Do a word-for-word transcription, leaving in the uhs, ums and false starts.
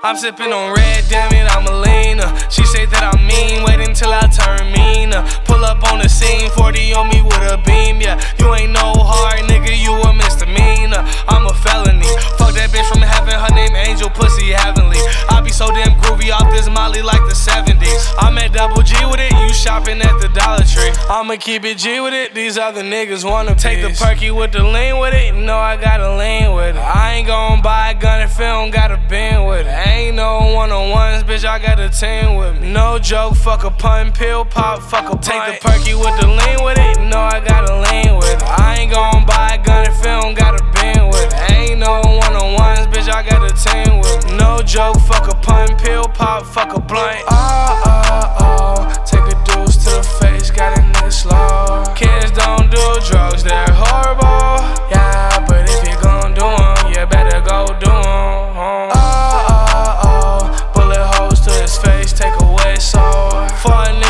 I'm sipping on red, damn it, I'm a leaner. She say that I'm mean, wait until I turn meaner. Pull up on the scene, forty on me with a beam, yeah. You ain't no hard nigga, you a misdemeanor. I'm a felony. Fuck that bitch from heaven, her name Angel, pussy heavenly. I be so damn groovy off this Molly like the seventies. I'm at Double G with it, you shopping at the Dollar Tree. I'ma keep it G with it, these other niggas wanna take the perky with the lean with it. No, I gotta lean with it. I ain't gon' buy a gun if it don't got a bin with it. Ain't no one-on-ones, bitch, I got a team with me. No joke, fuck a pun, pill pop, fuck a blunt. Take the perky with the lean with it, no, I gotta lean with it. I ain't gon' buy a gun if it don't got a bin with it. Ain't no one-on-ones, bitch, I got a team with me. No joke, fuck a pun, pill pop, fuck a blunt. Oh, oh, oh, take a deuce to the face, got a nigga slow. Kids don't do drugs, they're horrible. Yeah, but if you gon' do 'em, you better go do 'em. Oh, oh, oh, bullet holes to his face, take away soul. For a nigga